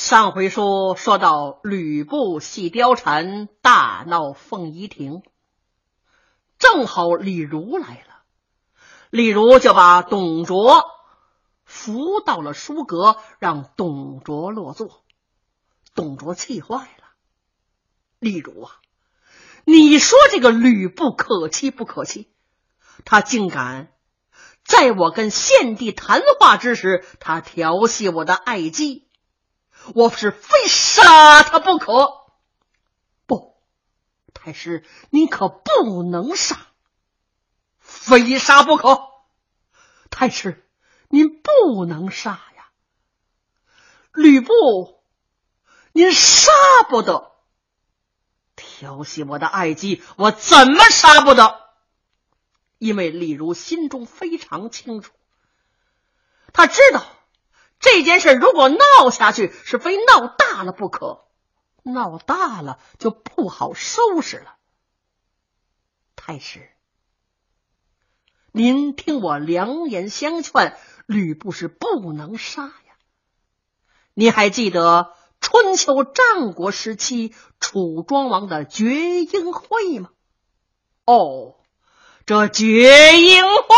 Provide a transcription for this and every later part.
上回书说到吕布系貂蝉，大闹凤仪亭，正好李儒来了，李儒就把董卓扶到了书阁，让董卓落座。董卓气坏了，李儒啊，你说这个吕布可气不可气？他竟敢在我跟献帝谈话之时，他调戏我的爱姬，我是非杀他不可。不，太师，您可不能杀，非杀不可。太师，您不能杀呀，吕布您杀不得，调戏我的爱姬，我怎么杀不得？因为李儒心中非常清楚，他知道这件事如果闹下去，是非闹大了不可，闹大了就不好收拾了。太师，您听我良言相劝，吕布是不能杀呀。你还记得春秋战国时期楚庄王的绝缨会吗？哦，这绝缨会，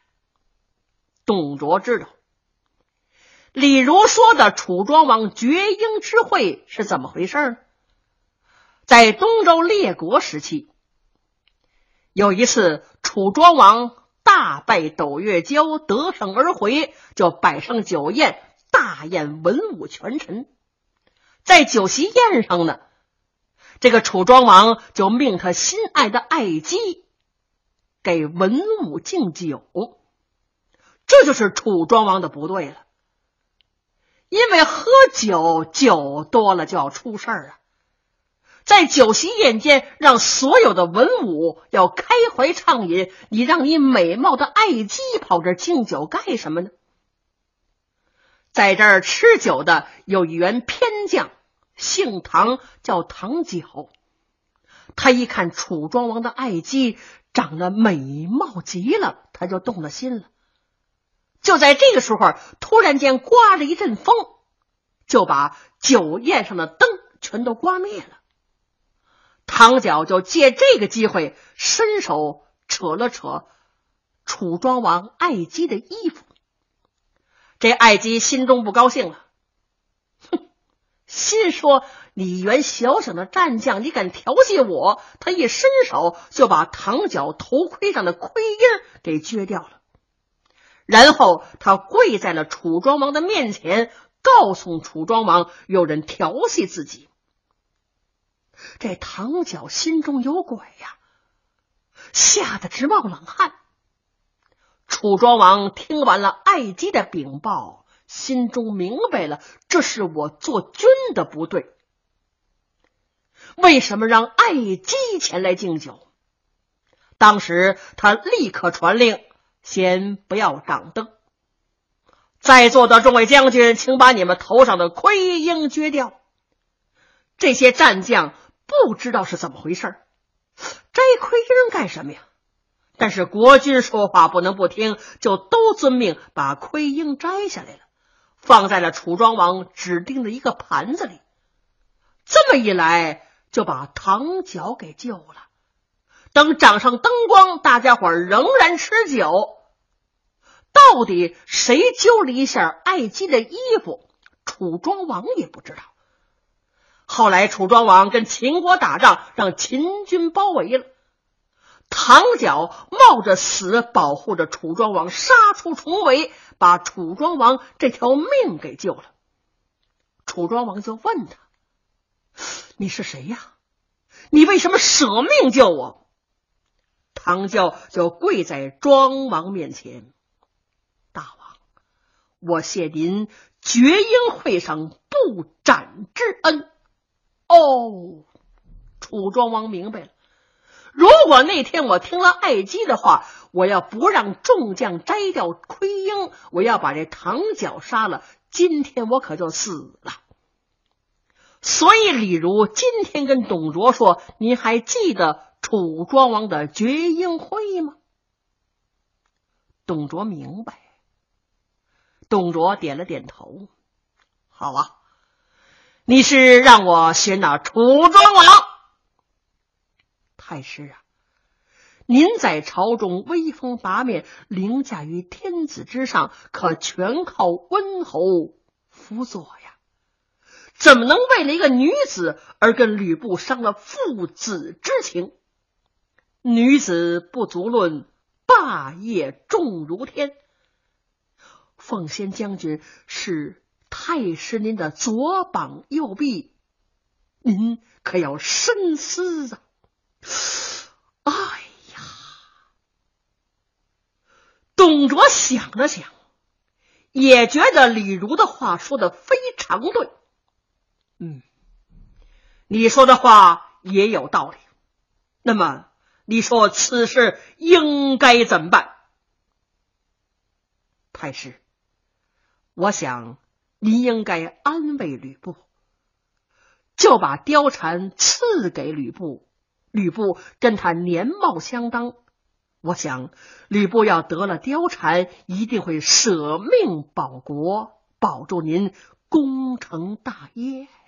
董卓知道。李儒说的楚庄王绝缨之会是怎么回事呢？在东周列国时期，有一次楚庄王大败斗月交，得胜而回，就摆上酒宴，大宴文武权臣。在酒席宴上呢，这个楚庄王就命他心爱的爱姬给文武敬酒，这就是楚庄王的不对了。因为喝酒，酒多了就要出事儿啊！在酒席宴间，让所有的文武要开怀畅饮，你让你美貌的爱姬跑这敬酒干什么呢？在这儿吃酒的有一员偏将，姓唐，叫唐角。他一看楚庄王的爱姬长得美貌极了，他就动了心了。就在这个时候，突然间刮了一阵风，就把酒宴上的灯全都刮灭了。唐角就借这个机会伸手扯了扯楚庄王爱姬的衣服。这爱姬心中不高兴了，心说你一员小小的战将，你敢调戏我？他一伸手就把唐角头盔上的盔缨给撅掉了。然后他跪在了楚庄王的面前，告诉楚庄王有人调戏自己。这唐角心中有鬼呀，吓得直冒冷汗。楚庄王听完了爱姬的禀报，心中明白了，这是我做君的不对。为什么让爱姬前来敬酒？当时他立刻传令，先不要掌灯，在座的众位将军，请把你们头上的盔缨撅掉。这些战将不知道是怎么回事，摘盔缨干什么呀？但是国君说话不能不听，就都遵命把盔缨摘下来了，放在了楚庄王指定的一个盘子里。这么一来，就把唐角给救了。等掌上灯光，大家伙仍然吃酒。到底谁揪了一下爱姬的衣服，楚庄王也不知道。后来楚庄王跟秦国打仗，让秦军包围了，唐角冒着死保护着楚庄王，杀出重围，把楚庄王这条命给救了。楚庄王就问他，你是谁呀？你为什么舍命救我？唐角就跪在庄王面前，大王，我谢您绝缨会上不斩之恩。哦，楚庄王明白了，如果那天我听了爱姬的话，我要不让众将摘掉盔缨，我要把这唐角杀了，今天我可就死了。所以李儒今天跟董卓说，您还记得楚庄王的绝缨会吗？董卓明白，董卓点了点头，好啊， 你是让我选那楚庄王？太师啊，您在朝中威风八面，凌驾于天子之上，可全靠温侯辅佐呀，怎么能为了一个女子而跟吕布伤了父子之情？女子不足论，霸业重如天。奉先将军是太师您的左膀右臂，您可要深思啊！哎呀，董卓想了想，也觉得李儒的话说的非常对。你说的话也有道理。那么你说此事应该怎么办？太师，我想您应该安慰吕布，就把貂蝉赐给吕布。吕布跟他年貌相当，我想吕布要得了貂蝉，一定会舍命保国，保住您攻城大业呀。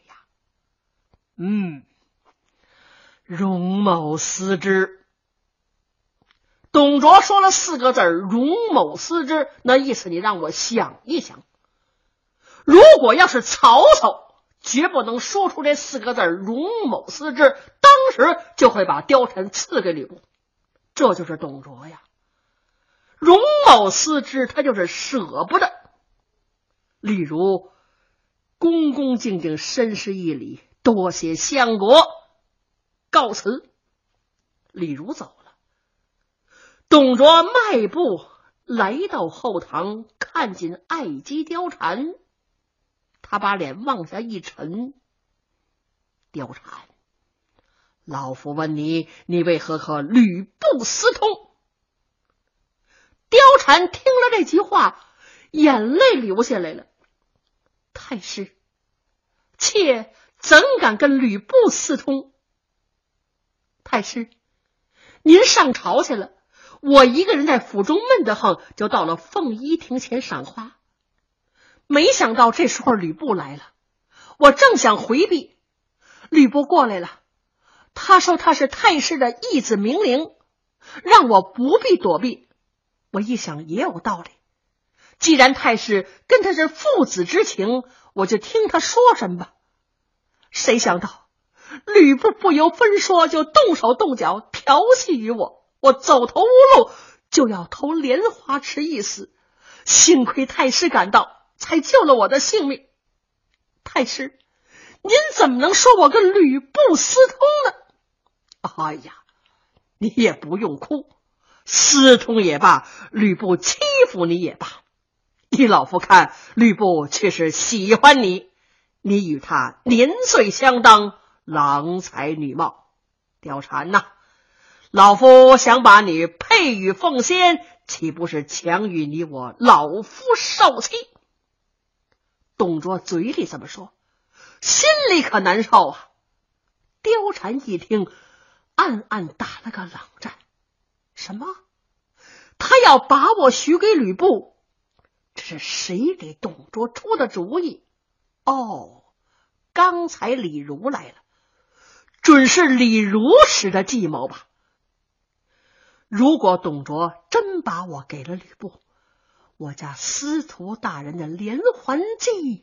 容某思之。董卓说了4个字，容某思之，那意思你让我想一想。如果要是曹操，绝不能说出这4个字，容某思之，当时就会把貂蝉赐给吕布。这就是董卓呀，容某思之，他就是舍不得。例如恭恭敬敬深施一礼，多谢相国，告辞。李儒走了，董卓迈步来到后堂，看见爱姬貂蝉，他把脸往下一沉。貂蝉，老夫问你，你为何和吕布私通？貂蝉听了这句话，眼泪流下来了。太师，妾怎敢跟吕布私通？太师，您上朝去了，我一个人在府中闷得慌，就到了凤仪亭前赏花。没想到这时候吕布来了，我正想回避，吕布过来了，他说他是太师的义子明灵，让我不必躲避。我一想也有道理，既然太师跟他是父子之情，我就听他说什么吧。谁想到吕布不由分说就动手动脚调戏于我，我走投无路，就要投莲花池一死。幸亏太师赶到，才救了我的性命。太师，您怎么能说我跟吕布私通呢？哎呀，你也不用哭，私通也罢，吕布欺负你也罢，依老夫看，吕布却是喜欢你，你与他年岁相当，郎才女貌。貂蝉呐，老夫想把你配与凤仙，岂不是强于你我老夫少妻？董卓嘴里这么说，心里可难受啊。貂蝉一听，暗暗打了个冷战。什么？他要把我许给吕布？这是谁给董卓出的主意？哦，刚才李儒来了，准是李儒使的计谋吧。如果董卓真把我给了吕布，我家司徒大人的连环计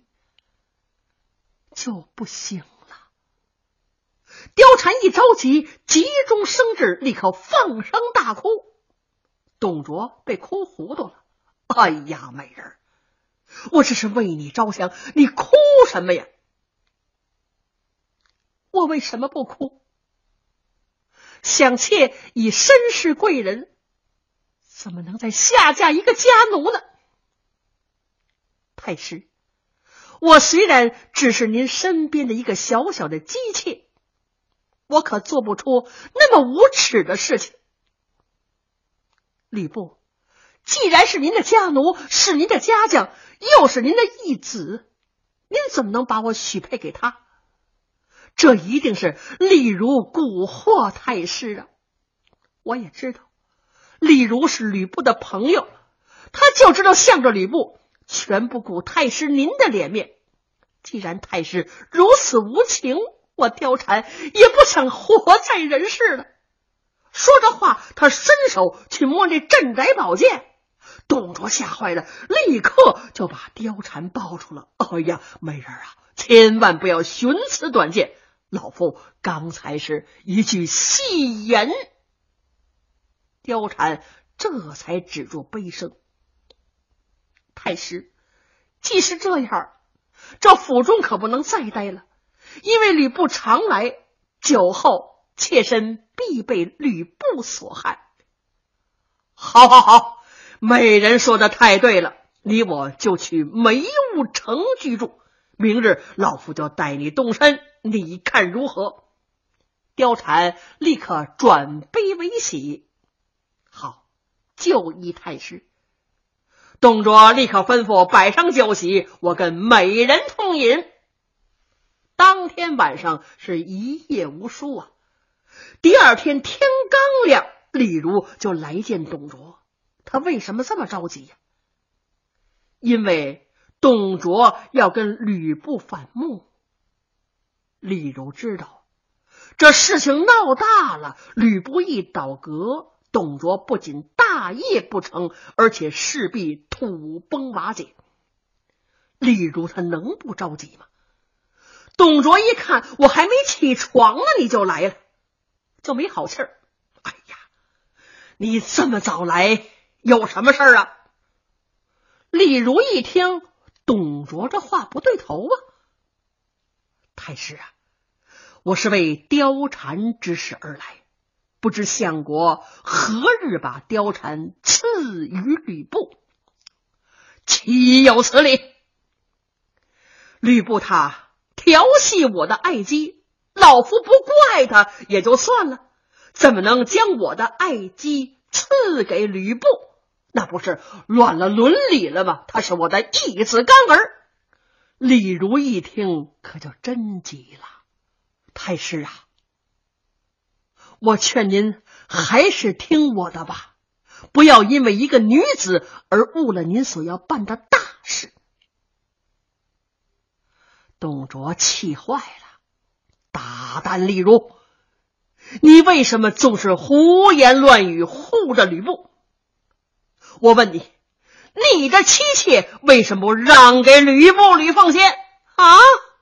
就不行了。貂蝉一着急，急中生智，立刻放声大哭。董卓被哭糊涂了。哎呀，美人，我这是为你着想，你哭什么呀？我为什么不哭？想妾已身世贵人，怎么能再下嫁一个家奴呢？太师，我虽然只是您身边的一个小小的姬妾，我可做不出那么无耻的事情。吕布既然是您的家奴，是您的家将，又是您的义子，您怎么能把我许配给他？这一定是李儒蛊惑太师啊！我也知道李儒是吕布的朋友，他就知道向着吕布，全不顾太师您的脸面。 既然太师如此无情，我貂蝉也不想活在人世了。说着话，他伸手去摸那镇宅宝剑，董卓吓坏了，立刻就把貂蝉抱住了。哎呀，美人啊，千万不要寻此短见，老夫刚才是一句戏言。貂蝉这才止住悲声。太师，既是这样，这府中可不能再待了，因为吕布常来，酒后妾身必被吕布所害。好好好，美人说的太对了，你我就去梅坞城居住，明日老夫就带你动身，你看如何？貂蝉立刻转悲为喜。好，就依太师。董卓立刻吩咐摆上酒席，我跟美人同饮。当天晚上是一夜无书啊。第二天天刚亮，李儒就来见董卓。他为什么这么着急呀？因为董卓要跟吕布反目。李儒知道这事情闹大了，吕布一倒戈，董卓不仅大业不成，而且势必土崩瓦解。李儒他能不着急吗？董卓一看，我还没起床呢，你就来了，就没好气儿。哎呀，你这么早来，有什么事儿啊？李儒一听，董卓这话不对头啊。太师啊，我是为貂蝉之事而来，不知相国何日把貂蝉赐予吕布？岂有此理！吕布他调戏我的爱姬，老夫不怪他也就算了，怎么能将我的爱姬赐给吕布？那不是乱了伦理了吗？他是我的义子干儿。李儒一听可就真急了。太师啊，我劝您还是听我的吧，不要因为一个女子而误了您所要办的大事。董卓气坏了，大胆李儒，你为什么总是胡言乱语护着吕布？我问你，你的妻妾为什么不让给吕布吕奉先啊？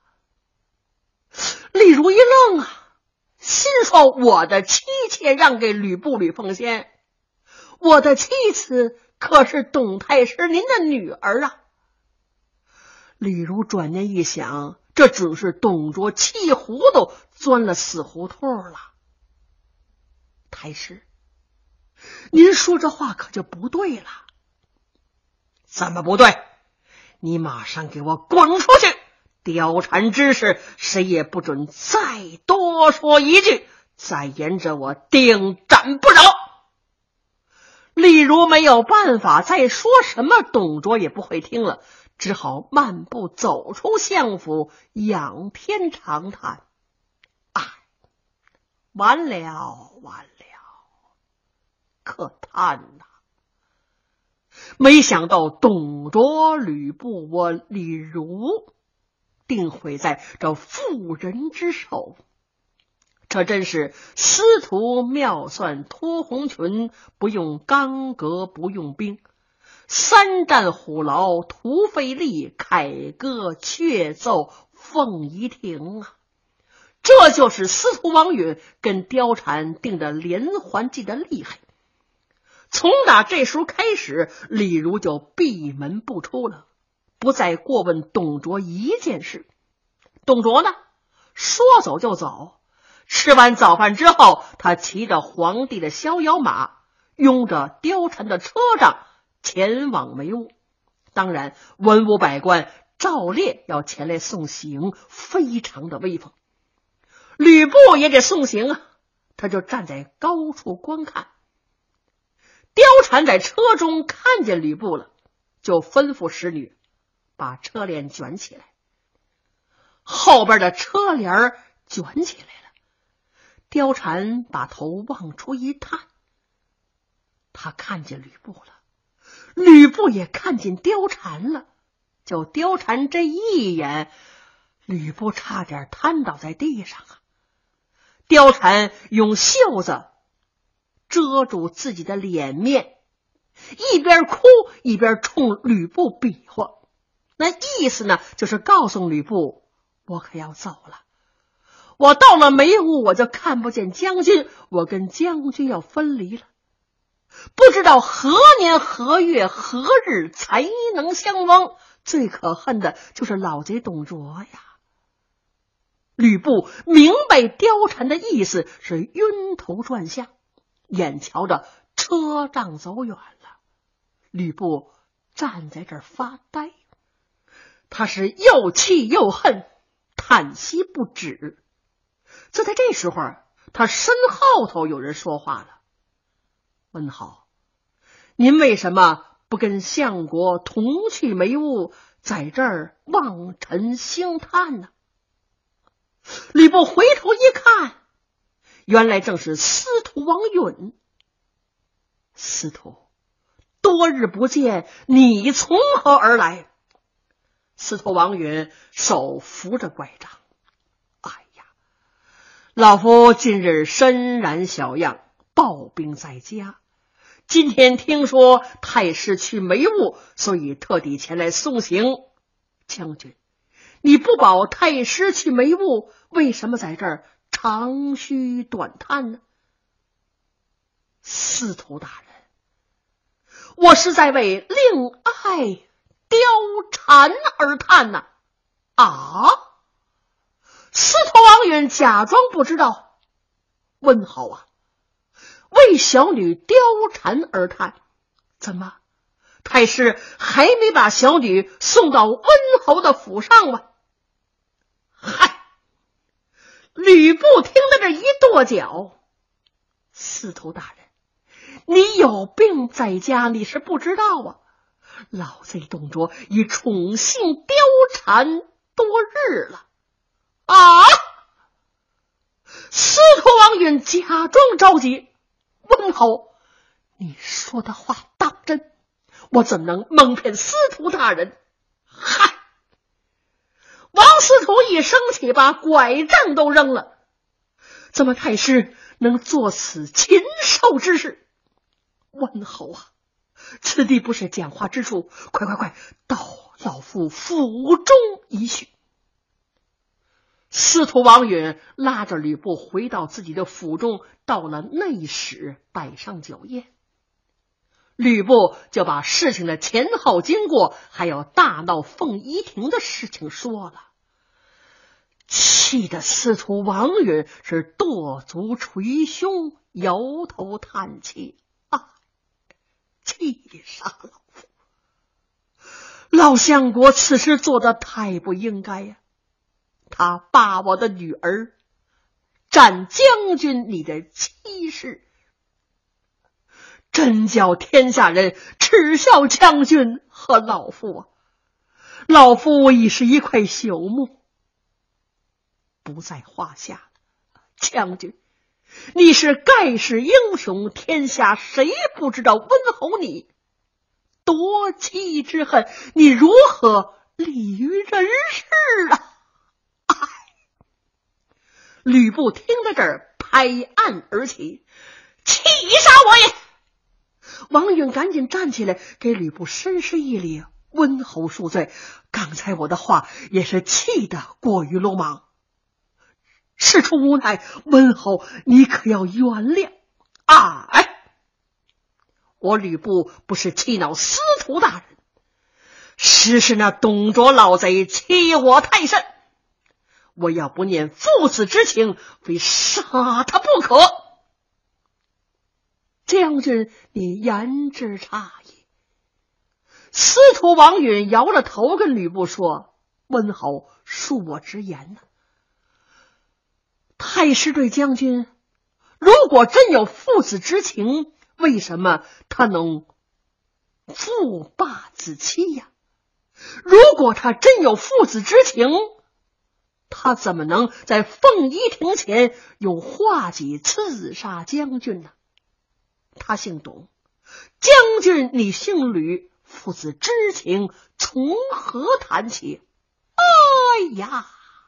李儒一愣啊，心说我的妻妾让给吕布吕奉先，我的妻子可是董太师您的女儿啊。李儒转念一想，这准是董卓气糊涂钻了死胡同了。太师，您说这话可就不对了。怎么不对？你马上给我滚出去！貂蝉之事，谁也不准再多说一句，再言者我定斩不饶。李儒没有办法，再说什么董卓也不会听了，只好漫步走出相府，仰天长叹：哎，完了完了，可叹呐！没想到董卓、吕布，我李儒定会在这妇人之手。这真是司徒妙算脱红裙，不用刚革不用兵，三战虎牢徒费力，凯歌却奏凤仪亭啊！这就是司徒王允跟貂蝉定的连环计的厉害。从打这时候开始，李儒就闭门不出了，不再过问董卓一件事。董卓呢，说走就走。吃完早饭之后，他骑着皇帝的逍遥马，拥着貂蝉的车仗前往梅坞。当然文武百官照例要前来送行，非常的威风。吕布也得送行啊，他就站在高处观看。貂蝉在车中看见吕布了，就吩咐使女把车帘卷起来。后边的车帘卷起来了，貂蝉把头往出一探，他看见吕布了，吕布也看见貂蝉了。就貂蝉这一眼， 吕布差点瘫倒在地上啊！貂蝉用袖子遮住自己的脸面，一边哭一边冲吕布比划，那意思呢，就是告诉吕布，我可要走了，我到了梅屋我就看不见将军，我跟将军要分离了，不知道何年何月何日才能相逢，最可恨的就是老贼董卓呀。吕布明白貂蝉的意思，是晕头转向，眼瞧着车仗走远了，吕布站在这儿发呆，他是又气又恨，叹息不止。就在这时候，他身后头有人说话了：温好，您为什么不跟相国同去梅屋，在这儿望尘兴叹呢？吕布回头一看，原来正是司徒王允。司徒，多日不见，你从何而来？司徒王允手扶着拐杖，哎呀，老夫近日身染小恙，抱病在家，今天听说太师去梅屋，所以特地前来送行。将军，你不保太师去梅屋，为什么在这儿长吁短叹呢？司徒大人，我是在为令爱貂蝉而叹呐！啊！司徒王允假装不知道，温好啊，为小女貂蝉而叹，怎么？太师还没把小女送到温侯的府上吗？嗨！吕布听到这一跺脚，司徒大人，你有病在家，你是不知道啊！老贼董卓已宠幸貂蝉多日了啊！司徒王允假装着急：温侯，你说的话当真？我怎么能蒙骗司徒大人？嗨！王司徒一生气，把拐杖都扔了。怎么太师能做此禽兽之事？温侯啊，此地不是讲话之处，快到老夫府中一叙。司徒王允拉着吕布回到自己的府中，到了内室摆上酒宴。吕布就把事情的前后经过，还有大闹凤仪亭的事情说了，气得司徒王允是跺足捶胸，摇头叹气啊，气杀老夫！老相国此时做得太不应该呀！他把我的女儿占将军你的妻室，真叫天下人耻笑将军和老夫啊！老夫已是一块朽木，不在话下。将军，你是盖世英雄，天下谁不知道温侯你夺妻之恨，你如何立于人世啊？哎！吕布听到这儿，拍案而起：气杀我也！王允赶紧站起来，给吕布深施一礼：温侯恕罪，刚才我的话也是气得过于鲁莽，事出无奈，温侯你可要原谅。哎，我吕布不是气恼司徒大人，实是那董卓老贼欺我太甚，我要不念父子之情，非杀他不可。将军你言之差矣。司徒王允摇了头，跟吕布说：温侯恕我直言呐，太师对将军如果真有父子之情，为什么他能父霸子妻呀？如果他真有父子之情，他怎么能在凤仪亭前用画戟刺杀将军呢？他姓董，将军你姓吕，父子之情从何谈起？哎呀！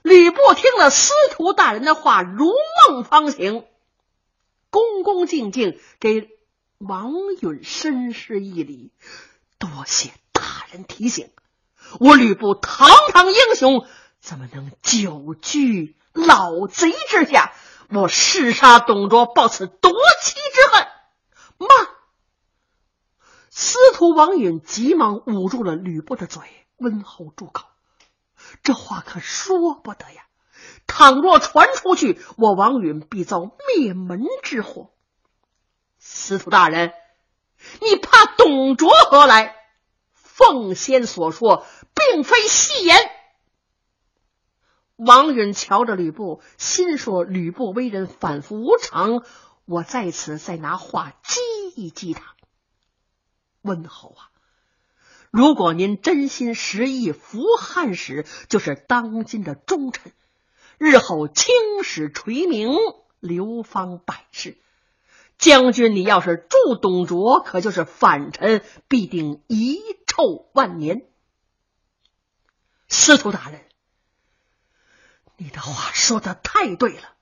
吕布听了司徒大人的话，如梦方醒，恭恭敬敬给王允深施一礼，多谢大人提醒，我吕布堂堂英雄，怎么能久居老贼之下？我弑杀董卓，报此夺妻之恨。妈！司徒王允急忙捂住了吕布的嘴，温厚住口，这话可说不得呀！倘若传出去，我王允必遭灭门之祸。司徒大人，你怕董卓何来？奉先所说并非戏言。王允瞧着吕布，心说吕布为人反复无常，我在此再拿话激一激他。温侯啊，如果您真心实意服汉使，就是当今的忠臣，日后青史垂名，流芳百世。将军你要是助董卓，可就是反臣，必定遗臭万年。司徒大人，你的话说得太对了，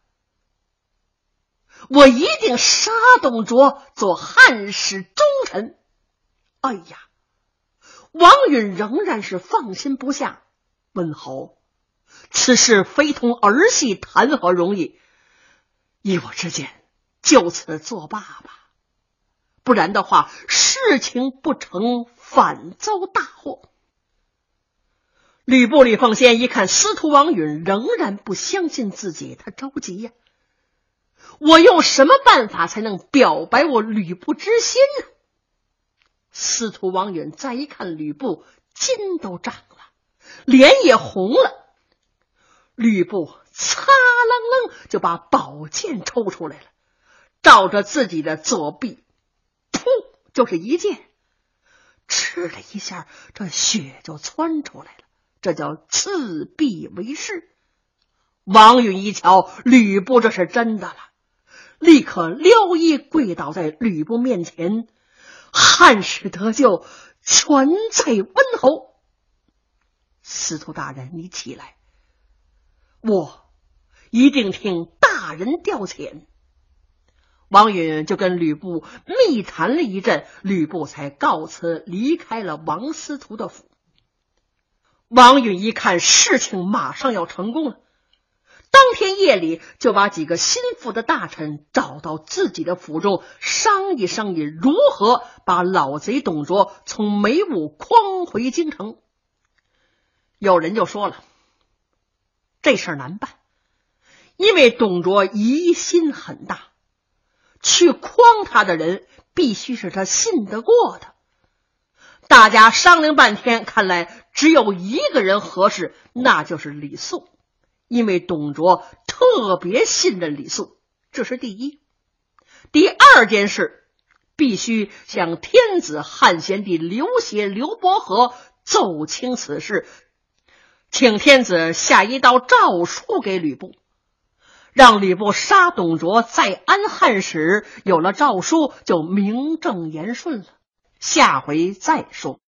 我一定杀董卓，做汉室忠臣。哎呀，王允仍然是放心不下。温侯，此事非同儿戏，谈何容易？依我之见，就此作罢吧，不然的话，事情不成，反遭大祸。吕布吕奉先一看司徒王允仍然不相信自己，他着急呀，我用什么办法才能表白我吕布之心呢？司徒王允再一看吕布，筋都长了，脸也红了。吕布擦楞楞就把宝剑抽出来了，照着自己的左臂，噗就是一剑，吃了一下，这血就窜出来了，这叫刺臂为誓。王允一瞧，吕布这是真的了，立刻撩衣跪倒在吕布面前，汉室得救，全在温侯。司徒大人，你起来，我一定听大人调遣。王允就跟吕布密谈了一阵，吕布才告辞离开了王司徒的府。王允一看事情马上要成功了，当天夜里就把几个心腹的大臣找到自己的府中，商议商议如何把老贼董卓从梅坞诓回京城。有人就说了，这事儿难办，因为董卓疑心很大，去诓他的人必须是他信得过的。大家商量半天，看来只有一个人合适，那就是李肃，因为董卓特别信任李肃，这是第一。第二件事，必须向天子汉献帝刘协、刘伯和奏清此事，请天子下一道诏书给吕布，让吕布杀董卓，再安汉室。有了诏书，就名正言顺了。下回再说。